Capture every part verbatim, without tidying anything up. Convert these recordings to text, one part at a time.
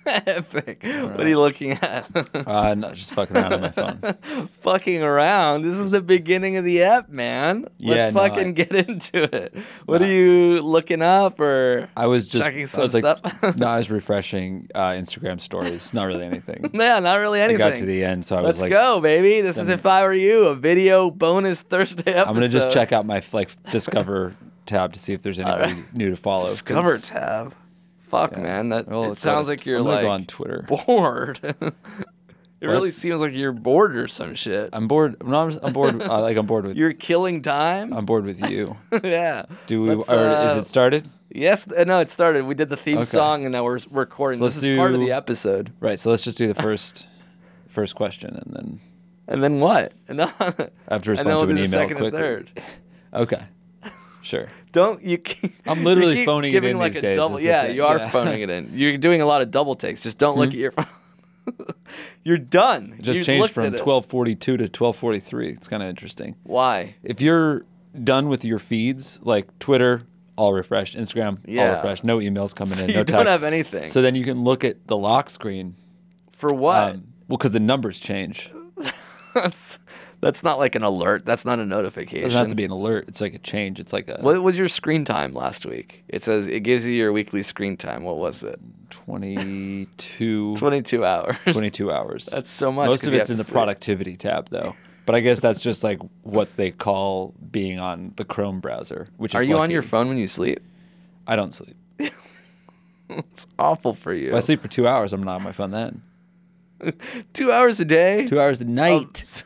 Epic. Right. What are you looking at? uh, no, just fucking around on my phone. Fucking around. This is the beginning of the app, man. Yeah, Let's no, fucking I- get into it. What No. are you looking up or I was just checking I some was like, stuff? no, I was refreshing uh, Instagram stories. Not really anything. Yeah, not really I anything. got to the end, so I Let's was like, go, baby. This is then- If I Were You, a video bonus Thursday episode. I'm gonna just check out my like Discover tab to see if there's anybody right. new to follow. 'cause- Discover tab. Fuck, Yeah. man. That Well, it let's go sounds to- like you're I'm gonna like go on Twitter. bored. It What? really seems like you're bored or some shit. I'm bored. No, I'm, I'm bored. Uh, like I'm bored with. You're killing time. I'm bored with you. Yeah. Do we? Let's, or is uh, it started? Yes. uh, No, it started. We did the theme Okay. song, and now we're we're recording. So This let's is part of do- the episode. Right. So let's just do the first first question, and then And then what? And then, I have to and respond then we'll to an do the email second and quickly. third. Okay. Sure. Don't you? Keep, I'm literally you keep phoning it giving in like these a days, double. is the Yeah, thing. you are Yeah. phoning it in. You're doing a lot of double takes. Just don't look at your phone. You're done. It just You changed looked from at it. twelve forty-two to twelve forty-three. It's kind of interesting. Why? If you're done with your feeds, like Twitter, all refreshed, Instagram, Yeah. all refreshed, no emails coming So in, you no don't text. have anything. So then you can look at the lock screen. For what? Um, well, because the numbers change. that's, that's not like an alert. That's not a It notification. doesn't have to be an alert. It's like a change. It's like a What was your screen time last week? It says it gives you your weekly screen time. What was it? twenty-two, twenty-two hours. twenty-two hours. That's so much. Most 'cause of you it's have in to the sleep. productivity tab, though. But I guess that's just like what they call being on the Chrome browser, which is Are you on lucky. your phone when you sleep? I don't sleep. It's awful for you. If I sleep for two hours, I'm not on my phone then. Two hours a day? Two hours a night.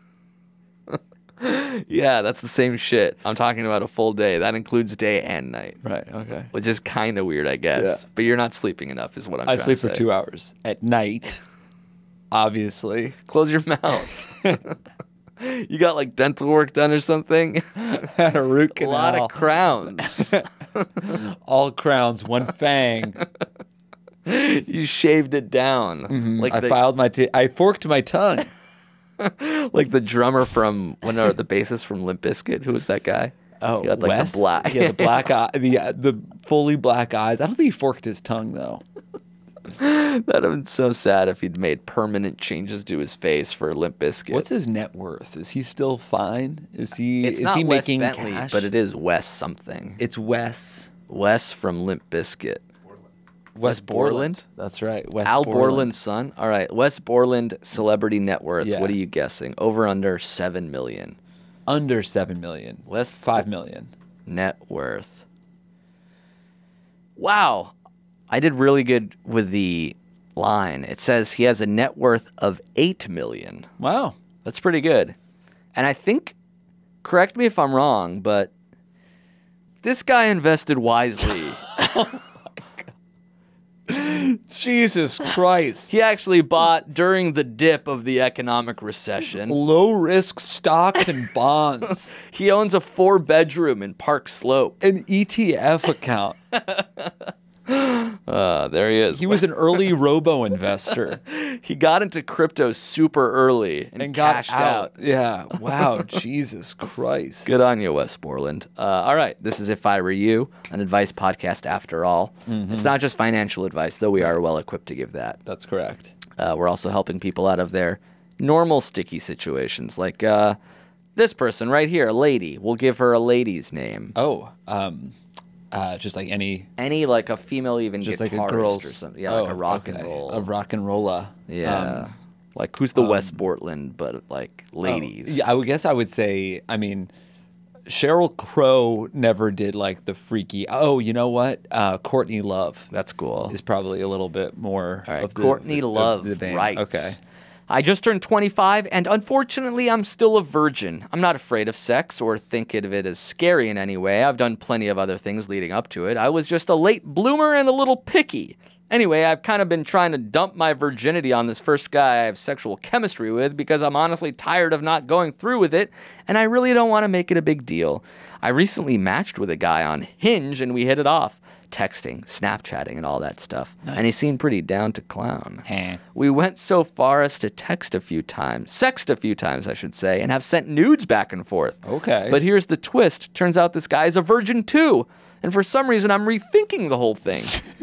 Yeah, that's the same shit. I'm talking about a full day. That includes day and night, Right. Okay. which is kind of weird, I guess. Yeah. But you're not sleeping enough, is what I'm I trying sleep to for say. two hours at night. Obviously. Close your mouth. You got like dental work done or something? Had a root A canal. lot of crowns. All crowns, one fang. You shaved it down. Like I the, filed my. T- I forked my tongue. like the drummer from when or the bassist from Limp Bizkit. Who was that guy? Oh, He had, like, the Wes? black- Yeah, the black eye, the uh, the fully black eyes. I don't think he forked his tongue though. That'd have been so sad if he'd made permanent changes to his face for Limp Bizkit. What's his net worth? Is he still fine? Is he? It's is not he Wes making Bentley, cash? but it is Wes something. It's Wes. Wes from Limp Bizkit. Wes Borland? That's right. Wes Al Borland. Borland's son. All right, Wes Borland celebrity net worth. Yeah. What are you guessing? Over under seven million. Under seven million. Wes Five million. net worth. Wow, I did really good with the line. It says he has a net worth of eight million. Wow. That's pretty good. And I think, correct me if I'm wrong, but this guy invested wisely. Jesus Christ. He actually bought during the dip of the economic recession. Low risk stocks and bonds. He owns a four bedroom in Park Slope. An E T F account. Uh, there he is. He was an early robo investor He got into crypto super early and, and got cashed out. out. Yeah. Wow. Jesus Christ. Good on you, Wes Borland. Uh, all right, this is If I Were You, an advice podcast after all. Mm-hmm. It's not just financial advice, though we are well equipped to give that. That's correct. Uh, we're also helping people out of their normal sticky situations, like uh, this person right here, a lady. We'll give her a lady's name. Oh, um, uh, just like any, Any, like a female, even just guitarist like a girl's, or something. Yeah, like oh, a rock okay. and roll. a rock and rolla. yeah. Um, like who's the Wes Borland, but like oh, ladies. yeah, I would guess I would say. I mean, Sheryl Crow never did like the freaky. Oh, you know what? Uh, Courtney Love That's cool. is probably a little bit more. All right, of the, Courtney of Love the vein. writes. Okay. I just turned twenty-five, and unfortunately, I'm still a virgin. I'm not afraid of sex or think of it as scary in any way. I've done plenty of other things leading up to it. I was just a late bloomer and a little picky. Anyway, I've kind of been trying to dump my virginity on this first guy I have sexual chemistry with because I'm honestly tired of not going through with it, and I really don't want to make it a big deal. I recently matched with a guy on Hinge, and we hit it off. Texting, Snapchatting, and all that stuff. And he seemed pretty down to clown. Huh. We went so far as to text a few times, sext a few times, I should say, and have sent nudes back and forth. Okay. But here's the twist. Turns out this guy is a virgin too. And for some reason, I'm rethinking the whole thing.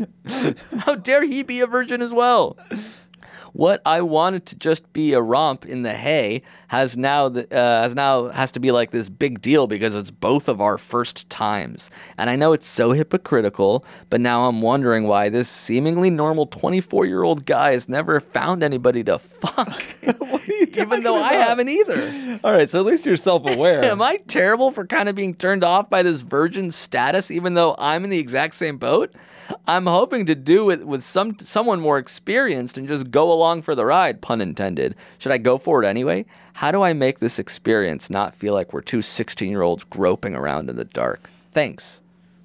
How dare he be a virgin as well? What I wanted to just be a romp in the hay has now the, uh, has now has to be like this big deal because it's both of our first times. And I know it's so hypocritical, but now I'm wondering why this seemingly normal twenty-four-year-old guy has never found anybody to fuck. What are you talking Even though about? I haven't either. All right, so at least you're self-aware. Am I terrible for kind of being turned off by this virgin status, even though I'm in the exact same boat? I'm hoping to do it with some someone more experienced and just go along for the ride, pun intended. Should I go for it anyway? How do I make this experience not feel like we're two sixteen-year-olds groping around in the dark? Thanks.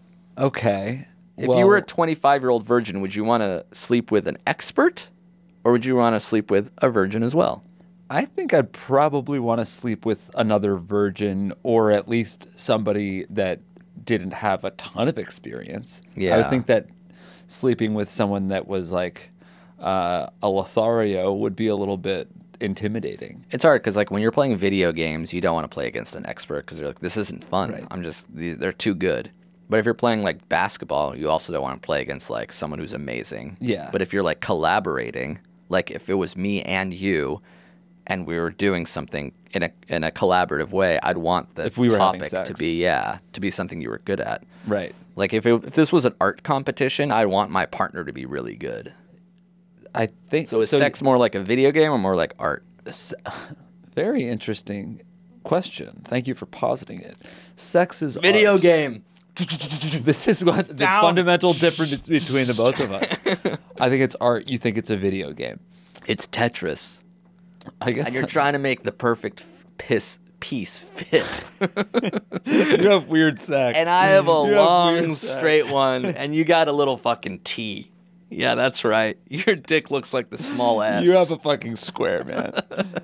Okay. If well, you were a twenty-five-year-old virgin, would you want to sleep with an expert or would you want to sleep with a virgin as well? I think I'd probably want to sleep with another virgin or at least somebody that didn't have a ton of experience. Yeah. I would think that sleeping with someone that was like uh, a Lothario would be a little bit intimidating. It's hard because, like, when you're playing video games, you don't want to play against an expert because you're like, this isn't fun. Right. I'm just, they're too good. But if you're playing, like, basketball, you also don't want to play against, like, someone who's amazing. Yeah. But if you're, like, collaborating, like, if it was me and you and we were doing something in a in a collaborative way, I'd want the If we were having topic sex. to be, yeah, to be something you were good at. Right. Like, if, it, if this was an art competition, I'd want my partner to be really good. I think So is sex more like a video game or more like art? S- Very interesting question. Thank you for positing it. Sex is Video art. game. This is what the Down. fundamental difference between the both of us. I think it's art. You think it's a video game. It's Tetris. I guess And you're trying to make the perfect piss piece fit. you have weird sex. And I have a You have long, weird sex. straight one, and you got a little fucking T. Yeah, that's right. Your dick looks like the small S. You have a fucking square, man.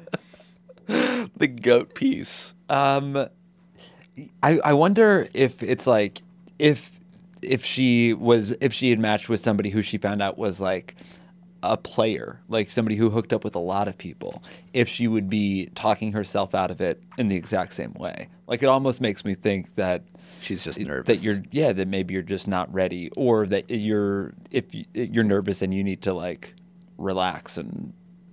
the goat piece. um, I I wonder if it's like if if she was if she had matched with somebody who she found out was like a player, like somebody who hooked up with a lot of people, if she would be talking herself out of it in the exact same way. Like, it almost makes me think that She's just nervous. that you're yeah that maybe you're just not ready, or that you're if you- you're nervous and you need to like relax and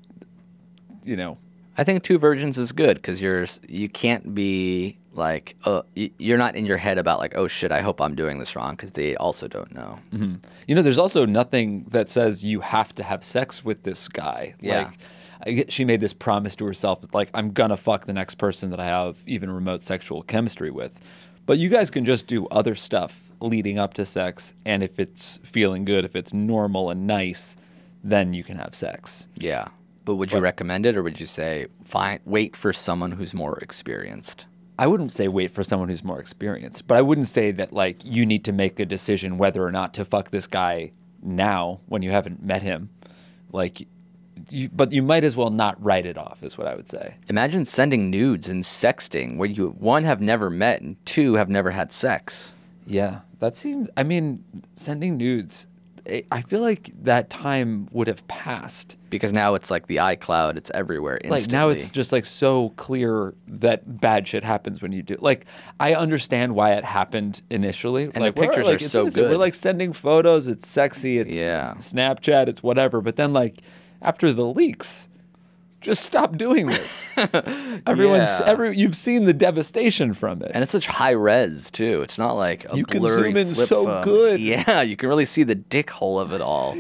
you know. I think two virgins is good because you're you can't be like uh, y- you're not in your head about like, oh shit, I hope I'm doing this wrong, because they also don't know. Mm-hmm. You know, there's also nothing that says you have to have sex with this guy. Yeah. Like, I get, she made this promise to herself, like, I'm gonna fuck the next person that I have even remote sexual chemistry with. But you guys can just do other stuff leading up to sex, and if it's feeling good, if it's normal and nice, then you can have sex. Yeah. But would you recommend it, or would you say, fine, wait for someone who's more experienced? I wouldn't say wait for someone who's more experienced, but I wouldn't say that, like, you need to make a decision whether or not to fuck this guy now when you haven't met him. Like, you, but you might as well not write it off, is what I would say. Imagine sending nudes and sexting where you, one, have never met, and two, have never had sex. Yeah, that seems, I mean, sending nudes, I I feel like that time would have passed. Because now it's like the iCloud, it's everywhere instantly. Like, now it's just, like, so clear that bad shit happens when you do. Like, I understand why it happened initially. And the like, we're, pictures like, are it's so innocent. We're, good. like, sending photos. It's sexy. It's Yeah. Snapchat. It's whatever. But then, like, after the leaks, just stop doing this. Everyone's, Yeah. every, you've seen the devastation from it. And it's such high res, too. It's not like a You can blurry zoom in flip so phone. good. Yeah, you can really see the dick hole of it all.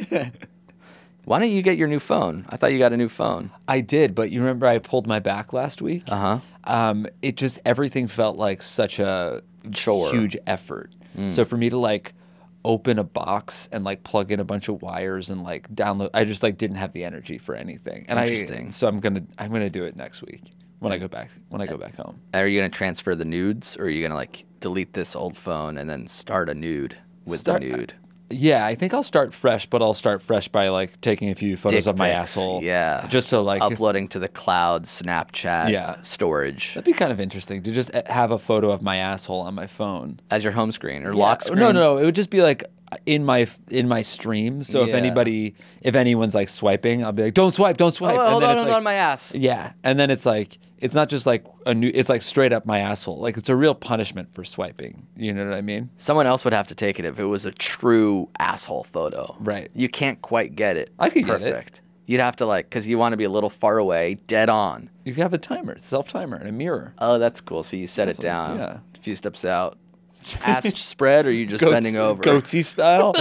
Why don't you get your new phone? I thought you got a new phone. I did, but you remember I pulled my back last week? Uh-huh. Um, it just, everything felt like such a Chore. huge effort. So for me to like open a box and like plug in a bunch of wires and like download, I just like didn't have the energy for anything. And Interesting. I, so I'm gonna, I'm gonna do it next week when I go back, when I go back home. Are you going to transfer the nudes, or are you going to like delete this old phone and then start a nude with Start- the nude? Yeah, I think I'll start fresh, but I'll start fresh by like taking a few photos Dick of my pics, asshole. yeah. Just so like, Uploading to the cloud, Snapchat, Yeah. storage that'd be kind of interesting to just have a photo of my asshole on my phone. as your home screen or Yeah. lock screen. No, no, no. It would just be like in my in my stream. So if Yeah. anybody, if anyone's like swiping, I'll be like, don't swipe, don't swipe. Oh, and hold then on, it's hold like, on, my ass. yeah, and then it's like it's not just like a new. It's like straight up my asshole. Like it's a real punishment for swiping. You know what I mean? Someone else would have to take it if it was a true asshole photo. Right. You can't quite get it. I could get it. Perfect. You'd have to like, because you want to be a little far away, dead on. You have a timer, self timer, and a mirror. Oh, that's cool. So you set it down. Yeah. A few steps out. Ass spread, or you just Goats- bending over? goatee style.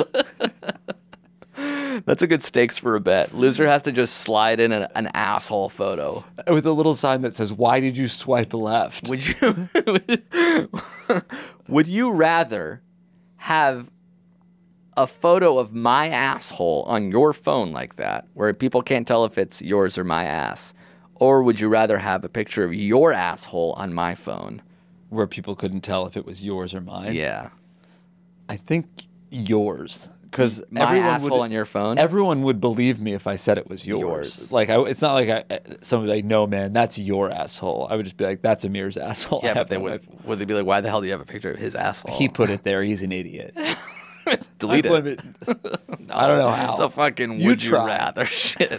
That's a good stakes for a bet. Loser has to just slide in an, an asshole photo. With a little sign that says, "Why did you swipe left?" Would you would you rather have a photo of my asshole on your phone like that, where people can't tell if it's yours or my ass? Or would you rather have a picture of your asshole on my phone? Where people couldn't tell if it was yours or mine. Yeah. I think yours, because My everyone asshole would, on your phone? everyone would believe me if I said it was yours. Yours. Like I, it's not like I, somebody like, no man, that's your asshole. I would just be like, that's Amir's asshole. I yeah, have but they one. would, would they be like, why the hell do you have a picture of his asshole? He put it there. He's an idiot. Delete I blame it. No, I don't know how. It's a fucking You would you try. rather shit.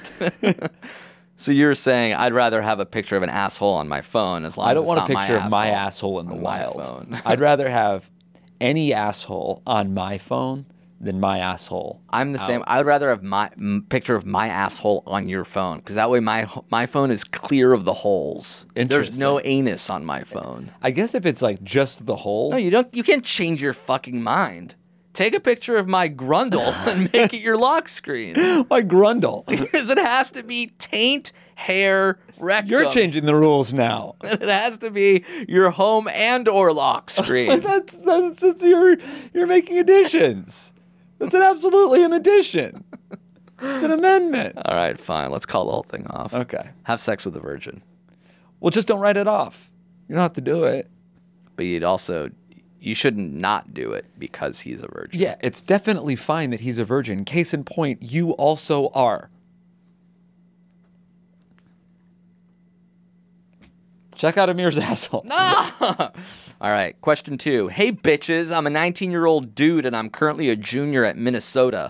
So you're saying I'd rather have a picture of an asshole on my phone as long I as don't it's want a not my picture of my asshole asshole in the on my wild. phone. I'd rather have any asshole on my phone than my asshole. I'm the same. out. I'd rather have my m- picture of my asshole on your phone because that way my my phone is clear of the holes. There's no anus on my phone. I guess if it's like just the hole. No, you don't. You can't change your fucking mind. Take a picture of my grundle and make it your lock screen My grundle. because it has to be taint, hair, rectum. You're changing the rules now. It has to be your home and or lock screen. that's, that's, that's you're you're making additions. That's an absolutely an addition. It's an amendment. All right, fine. Let's call the whole thing off. Okay. Have sex with a virgin. Well, just don't write it off. You don't have to do it. But you'd also, you shouldn't not do it because he's a virgin. Yeah, it's definitely fine that he's a virgin. Case in point, you also are. Check out Amir's asshole. All right, question two. Hey, bitches, I'm a nineteen-year-old dude and I'm currently a junior at Minnesota.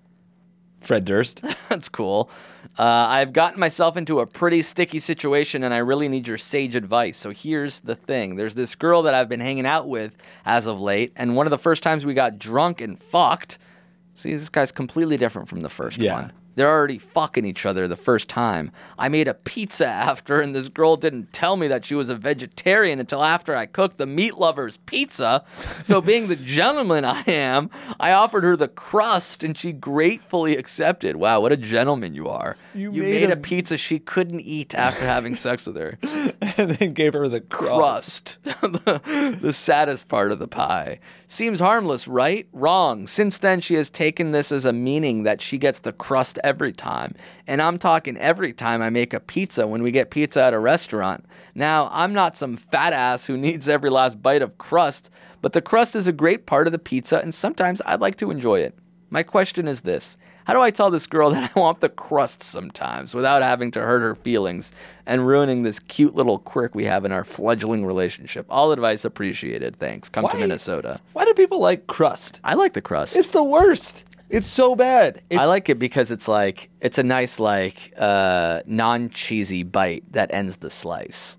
Fred Durst. That's cool. Uh, I've gotten myself into a pretty sticky situation and I really need your sage advice. So here's the thing. There's this girl that I've been hanging out with as of late, and one of the first times we got drunk and fucked, see, this guy's completely different from the first Yeah. one. They're already fucking each other the first time. I made a pizza after, and this girl didn't tell me that she was a vegetarian until after I cooked the meat lover's pizza. So being the gentleman I am, I offered her the crust, and she gratefully accepted. Wow, what a gentleman you are. You You, made made, a- a pizza she couldn't eat after having sex with her. And then gave her the crust. Crust. the, the saddest part of the pie. Seems harmless, right? Wrong. Since then, she has taken this as a meaning that she gets the crust every time. And I'm talking every time I make a pizza when we get pizza at a restaurant. Now, I'm not some fat ass who needs every last bite of crust, but the crust is a great part of the pizza, and sometimes I'd like to enjoy it. My question is this. How do I tell this girl that I want the crust sometimes without having to hurt her feelings and ruining this cute little quirk we have in our fledgling relationship? All advice appreciated. Thanks. Come to Why- Minnesota. Why do people like crust? I like the crust. It's the worst. It's so bad. It's, I like it because it's like, it's a nice, like, uh, non-cheesy bite that ends the slice.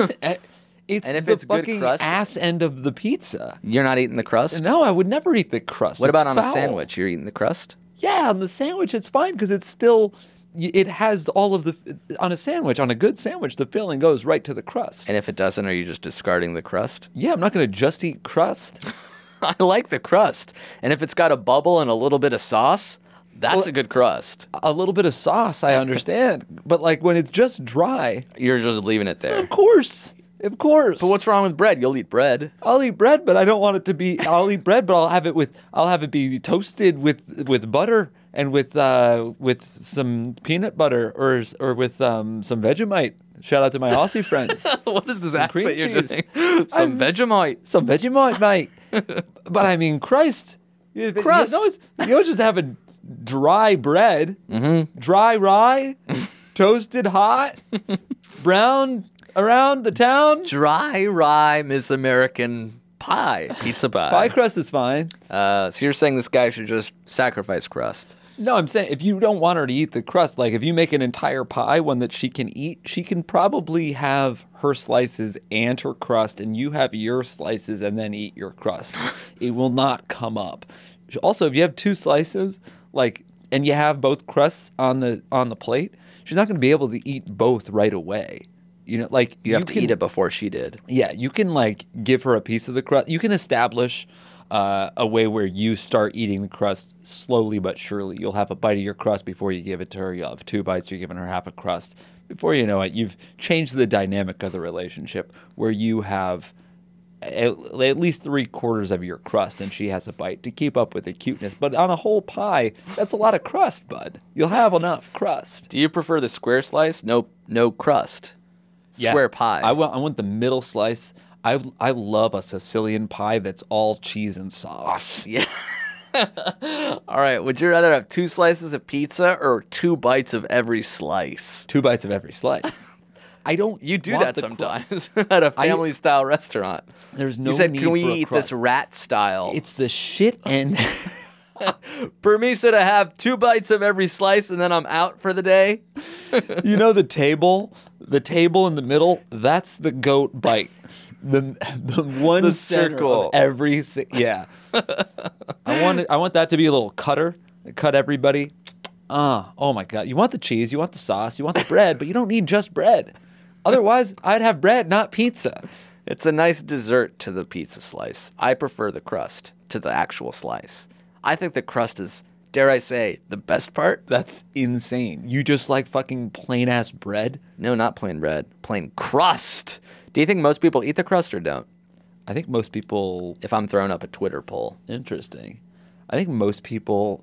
It's and if the it's good fucking crust- ass end of the pizza. You're not eating the crust? No, I would never eat the crust. What It's about on foul. a sandwich? You're eating the crust? Yeah, on the sandwich it's fine because it's still, y- it has all of the, on a sandwich, on a good sandwich, the filling goes right to the crust. And if it doesn't, are you just discarding the crust? Yeah, I'm not going to just eat crust. I like the crust. And if it's got a bubble and a little bit of sauce, that's Well- a good crust. A little bit of sauce, I understand. But like when it's just dry, You're just leaving it there. of course, of course. But what's wrong with bread? You'll eat bread. I'll eat bread, but I don't want it to be. I'll eat bread, but I'll have it with. I'll have it be toasted with with butter and with uh, with some peanut butter or or with um, some Vegemite. Shout out to my Aussie friends. What is this Some cream accent you're cheese. doing? Some I'm- Vegemite. Some Vegemite, mate. But I mean, Christ, you, Crust. You, know, it's- you don't just have a dry bread, mm-hmm. dry rye, toasted hot, brown around the town. Dry rye Miss American pie. Pizza pie. Pie crust is fine. Uh, so you're saying this guy should just sacrifice crust? No, I'm saying if you don't want her to eat the crust, like if you make an entire pie, one that she can eat, she can probably have her slices and her crust, and you have your slices and then eat your crust. It will not come up. Also, if you have two slices, like, and you have both crusts on the on the plate, she's not going to be able to eat both right away. You know, like You have to can, eat it before she did. Yeah, you can like give her a piece of the crust. You can establish uh, a way where you start eating the crust slowly but surely. You'll have a bite of your crust before you give it to her. You'll have two bites. You're giving her half a crust. Before you know it, you've changed the dynamic of the relationship where you have at, at least three quarters of your crust and she has a bite to keep up with the cuteness. But on a whole pie, that's a lot of crust, bud. You'll have enough crust. Do you prefer the square slice? No, no crust. Square Yeah. pie. I want, I want the middle slice. I, I love a Sicilian pie that's all cheese and sauce. Yeah. All right. Would you rather have two slices of pizza or two bites of every slice? Two bites of every slice. I don't. You do want that the sometimes crust. at a family style restaurant. There's no You said, need "Can we for a eat crust." this rat style?" It's the shit and Permiso to have two bites of every slice and then I'm out for the day. you know the table, the table in the middle. That's the goat bite. The the one The center circle. of every si- yeah. I want it, I want that to be a little cutter. Cut everybody. Ah, oh my god! You want the cheese, you want the sauce, you want the bread, but you don't need just bread. Otherwise, I'd have bread, not pizza. It's a nice dessert to the pizza slice. I prefer the crust to the actual slice. I think the crust is, dare I say, the best part. That's insane. You just like fucking plain ass bread? No, not plain bread. Plain crust. Do you think most people eat the crust or don't? I think most people. If I'm throwing up a Twitter poll. Interesting. I think most people.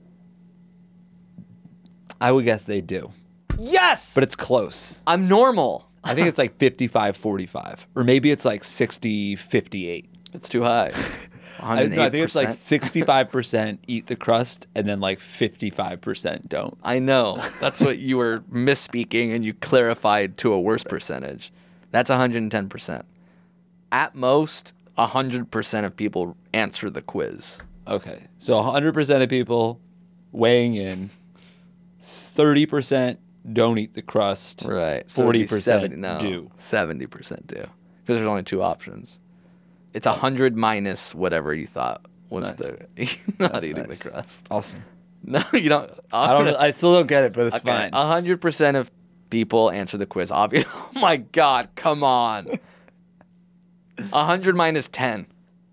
I would guess they do. Yes! But it's close. I'm normal. I think it's like fifty-five forty-five. Or maybe it's like sixty fifty-eight. It's too high. I, one hundred eight percent. no, I think it's like sixty-five percent eat the crust and then like fifty-five percent don't. I know. That's what you were misspeaking and you clarified to a worse percentage. That's one hundred ten percent. At most, one hundred percent of people answer the quiz. Okay. So one hundred percent of people weighing in, thirty percent don't eat the crust. Right. So forty it'd be percent seventy no, do. seventy percent do. Because there's only two options. It's one hundred minus whatever you thought was Nice. the not That's eating nice. the crust. Awesome. No, you don't. I don't. I still don't get it, but it's Okay, fine. one hundred percent of people answer the quiz. Obviously. Oh my God, come on. one hundred minus ten.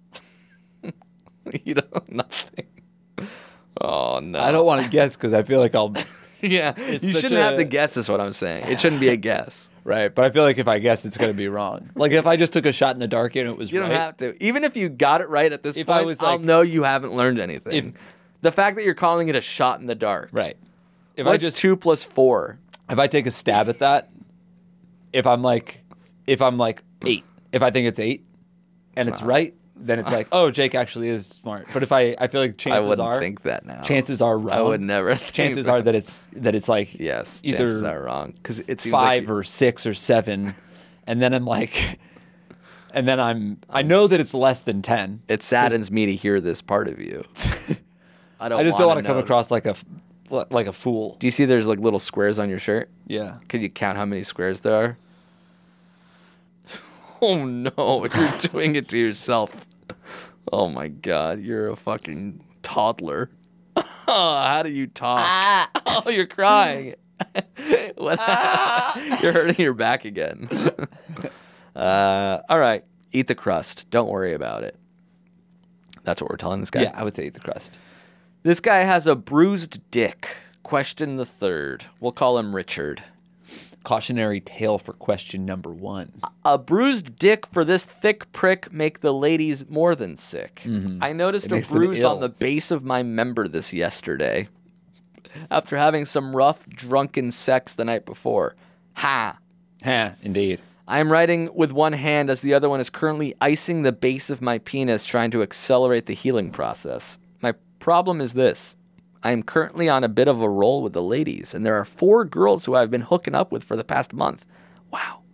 You don't, nothing. Oh, no. I don't want to guess because I feel like I'll. Yeah, It's you such shouldn't have a- to guess is what I'm saying. It shouldn't be a guess. Right, but I feel like if I guess, it's gonna be wrong. Like if I just took a shot in the dark and it was You don't right. have to. Even if you got it right at this If point, I was I'll like- know you haven't learned anything. If- the fact that you're calling it a shot in the dark. Right. If What's I just two plus four? if I take a stab at that, if I'm like, if I'm like eight, if I think it's eight, and it's, not. right, then it's like, oh, Jake actually is smart. But if I, I feel like I chances wouldn't are, think that now. chances are wrong. I would never. Think Chances that. are that it's that it's like Yes, either chances are wrong because it seems five like or six or seven, and then I'm like, and then I'm I know that it's less than ten. it saddens me to hear this part of you. I don't. I just don't want wanna to come know. across like a like a fool. Do you see there's like little squares on your shirt? Yeah. Could you count how many squares there are? Oh no, you're doing it to yourself. Oh my God, you're a fucking toddler. How do you talk? Oh, you're crying. What? You're hurting your back again. uh, all right, eat the crust. Don't worry about it. That's what we're telling this guy. Yeah, I would say eat the crust. This guy has a bruised dick. Question the third. We'll call him Richard. Cautionary tale for question number one. A bruised dick for this thick prick make the ladies more than sick. I noticed It a makes them bruise on ill. the base of my member this yesterday after having some rough drunken sex the night before. Ha! Ha, indeed. I am writing with one hand as the other one is currently icing the base of my penis, trying to accelerate the healing process. My problem is this. I am currently on a bit of a roll with the ladies, and there are four girls who I've been hooking up with for the past month. Wow.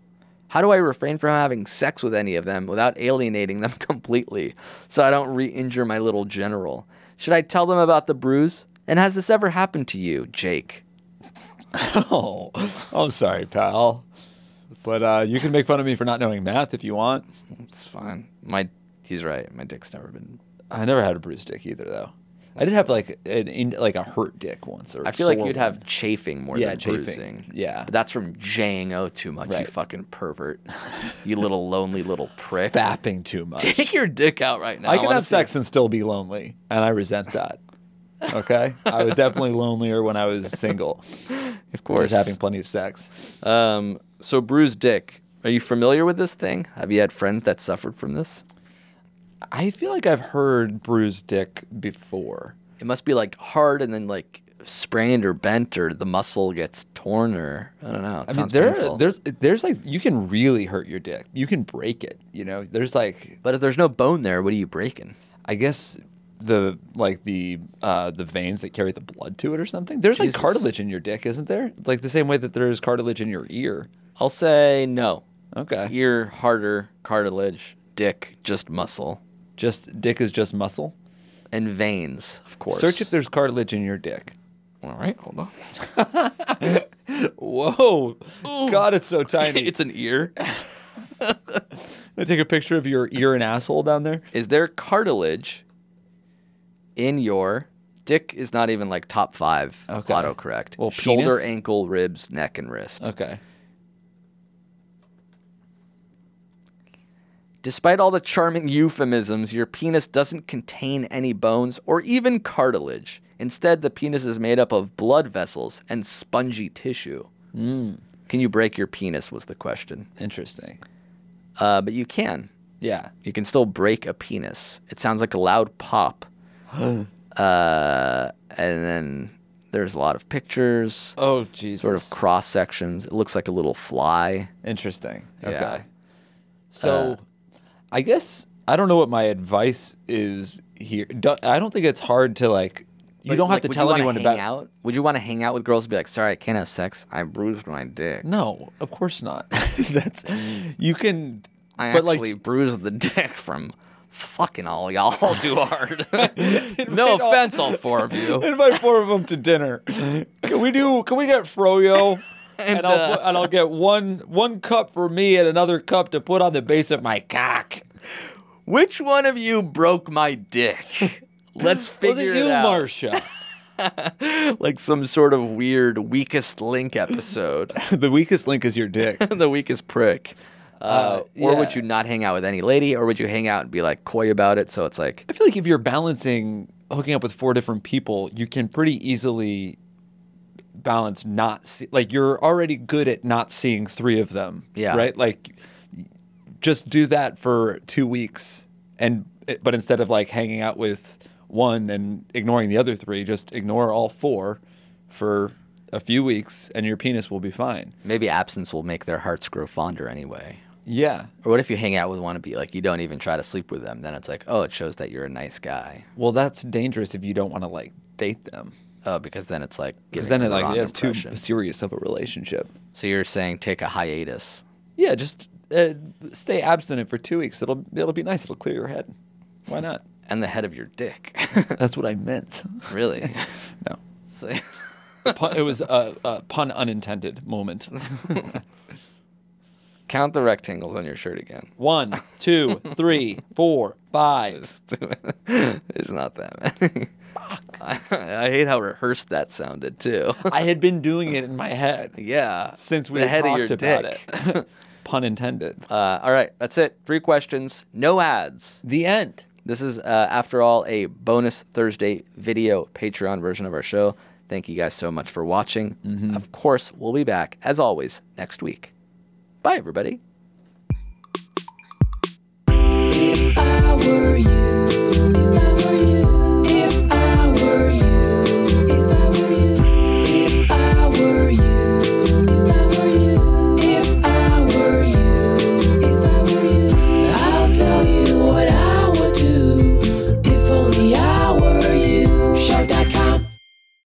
How do I refrain from having sex with any of them without alienating them completely so I don't re-injure my little general? Should I tell them about the bruise? And has this ever happened to you, Jake? Oh, I'm sorry, pal. But uh, you can make fun of me for not knowing math if you want. It's fine. My, he's right. My dick's never been... I never had a bruised dick either, though. I did have like an in, like a hurt dick once. Or I feel like you'd one. have chafing more Yeah, than chafing. bruising. Yeah. But that's from J-ing O too much, you Right. fucking pervert. You little lonely little prick. Fapping too much. Take your dick out right now. I can have honestly. sex and still be lonely, and I resent that. Okay? I was definitely lonelier when I was single. Of I course. was having plenty of sex. Um, so bruised dick. Are you familiar with this thing? Have you had friends that suffered from this? I feel like I've heard bruised dick before. It must be like hard and then like sprained or bent or the muscle gets torn or I don't know. It I mean, sounds there, painful. there's, there's like you can really hurt your dick. You can break it. You know, there's like, But if there's no bone there, what are you breaking? I guess the like the uh, the veins that carry the blood to it or something. There's Jesus. like cartilage in your dick, isn't there? Like the same way that there's cartilage in your ear. I'll say no. Okay, Ear harder, cartilage, dick just muscle, just dick is just muscle. and veins, of course. Search if there's cartilage in your dick. All right, hold on. Whoa, God, it's so tiny. It's an ear. I take a picture of your ear and asshole down there. Is there cartilage in your dick? Is not even like top five Okay. autocorrect. Well, shoulder, penis? ankle, ribs, neck, and wrist. Okay. Despite all the charming euphemisms, your penis doesn't contain any bones or even cartilage. Instead, the penis is made up of blood vessels and spongy tissue. Mm, Can you break your penis was the question. interesting. Uh, but you can. Yeah. You can still break a penis. It sounds like a loud pop. uh, and then there's a lot of pictures, Oh, Jesus. sort of cross sections. It looks like a little fly. Interesting. Yeah. Okay. So, I guess I don't know what my advice is here. Do- I don't think it's hard to like. You But, don't have like, to would tell you wanna anyone hang about. Out? Would you want to hang out with girls and be like, sorry, I can't have sex. I bruised my dick. No, of course not. That's you can. I but actually like, bruised the dick from fucking all y'all too hard. no Invite all- offense, all four of you. invite four of them to dinner. Can we do? Can we get froyo? And, And, I'll uh, put, and I'll get one one cup for me and another cup to put on the base of my cock. Which one of you broke my dick? Let's figure Was it you, it out. Marsha? Like some sort of weird weakest link episode. The weakest link is your dick. The weakest prick. Uh, Uh, or would yeah. you not hang out with any lady, or would you hang out and be like coy about it? So it's like, I feel like if you're balancing hooking up with four different people, you can pretty easily balance not see, like you're already good at not seeing three of them. Yeah. Right. Like just do that for two weeks, and but instead of like hanging out with one and ignoring the other three, just ignore all four for a few weeks, and your penis will be fine. maybe absence will make their hearts grow fonder anyway. Yeah. Or what if you hang out with one and be like, you don't even try to sleep with them? Then it's like, oh, it shows that you're a nice guy. Well, that's dangerous if you don't want to like date them, Oh, because then it's like, because giving then it them the like wrong it's too impression. serious of a relationship. So you're saying take a hiatus. Yeah, just uh, stay abstinent for two weeks. It'll it'll be nice. It'll clear your head. Why not? And the head of your dick. That's what I meant. Really? No, So- Pun, it was a, a pun unintended moment. Count the rectangles on your shirt again. One, two, three, four, five. Just do it. There's not that many. I, I hate how rehearsed that sounded too. I had been doing it in my head Yeah. since we the had head of talked your about dick. it. Pun intended. Uh, all right, that's it. Three questions, no ads. The end. This is, uh, after all, a bonus Thursday video Patreon version of our show. Thank you guys so much for watching. Of course, we'll be back, as always, next week. Bye, everybody.